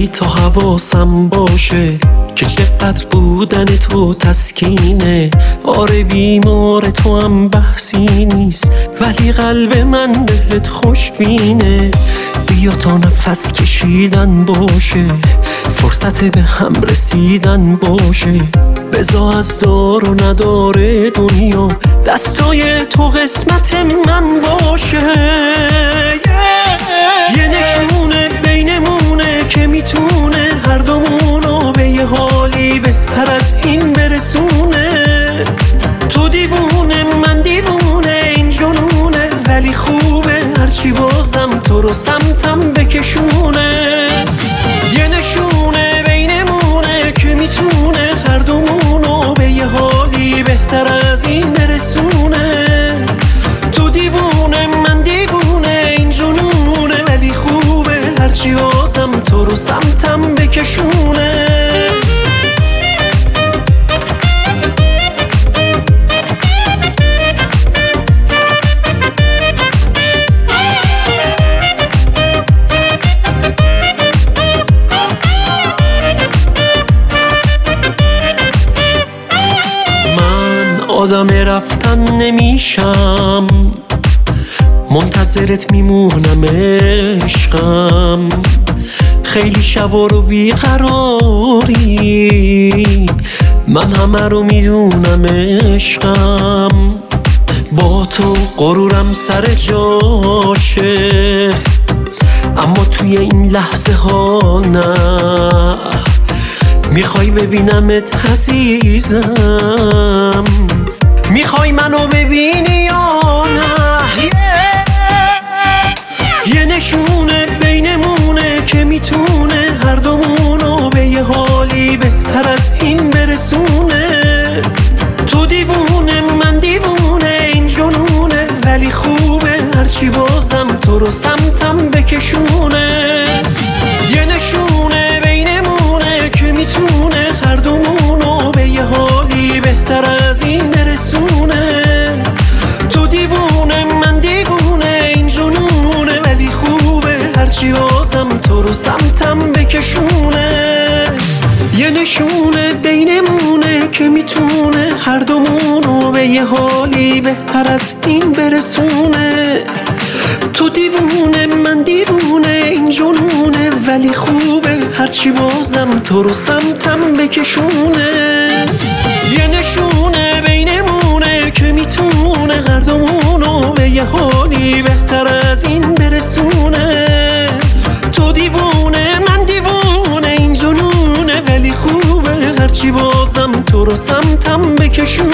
ولی تا حواسم باشه که چقدر بودن تو تسکینه. آره بیمار تو هم بحثی نیست، ولی قلب من بهت خوشبینه. بیا تا نفس کشیدن باشه، فرصت به هم رسیدن باشه. بذار از دار و نداره دنیا دستای تو قسمت من باشه. یه نشونه بینمونه که میتونه هر دومونو به یه حالی بهتر از این برسونه. تو دیوونه من دیوونه این جنونه، ولی خوبه هرچی بازم تو رو سمتم بکشونه. یه نشونه بینمونه که میتونه هر دومونو به یه حالی بهتر از این برسونه. تو دیوونه من دیوونه این جنونه، ولی خوبه هرچی بازم تو رو سمتم بکشونه. آدم رفتن نمیشم، منتظرت میمونم عشقم. خیلی شبا رو بیقراری، من همه رو میدونم عشقم. با تو غرورم سر جاشه، اما توی این لحظه ها نه. میخوای ببینمت عزیزم، میخوای منو ببینی یا نه؟ یه نشونه بینمونه که میتونه هر دومونو به یه حالی بهتر از این برسونه. تو دیوونه من دیوونه این جنونه، ولی خوبه هرچی بازم تو رو سمتم بکشونه. یه نشونه بینمونه که میتونه هر دومونو به یه حالی بهتر از این برسونه. تو دیوونه من دیوونه این جنونه، ولی خوبه هرچی بازم تو رو سمتم بکشونه. یه نشونه بینمونه که میتونه هر دومونو به یه حالی بهتر از این برسونه. تو دیوونه من دیوونه این جنونه، ولی خوبه هرچی بازم تو رو سمتم بکشونه. یه نشونه بینمونه که میتونه هر دومونو به یه حالی بهتر از این برسونه. تو دیوونه من دیوونه این جنونه، ولی خوبه هرچی بازم تو رو سمتم بکشونه.